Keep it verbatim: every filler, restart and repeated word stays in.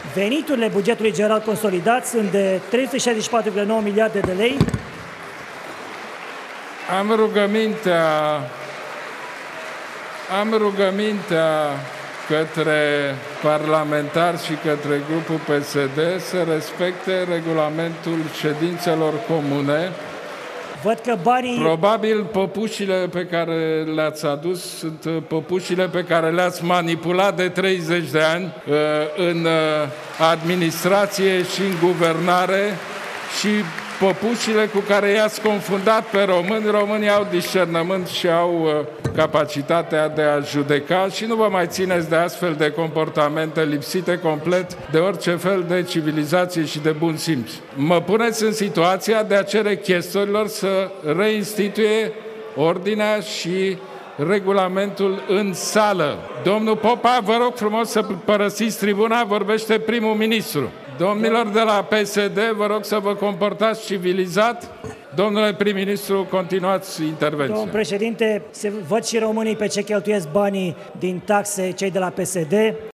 Veniturile bugetului general consolidat sunt de trei sute șaizeci și patru virgulă nouă miliarde de lei. Am rugămintea, am rugămintea către parlamentari și către grupul P S D să respecte regulamentul ședințelor comune. Văd că banii... Probabil păpușile pe care le-ați adus sunt păpușile pe care le-ați manipulat de treizeci de ani în administrație și în guvernare și păpușile cu care i-ați confundat pe români. Românii au discernământ și au capacitatea de a judeca și nu vă mai țineți de astfel de comportamente lipsite complet de orice fel de civilizație și de bun simț. Mă puneți în situația de a cere chestorilor să reinstituie ordinea și regulamentul în sală. Domnul Popa, vă rog frumos să părăsiți tribuna, vorbește primul ministru. Domnilor de la P S D, vă rog să vă comportați civilizat. Domnule prim-ministru, continuați intervenția. Domnul președinte, se văd și românii pe ce cheltuiesc banii din taxe cei de la P S D.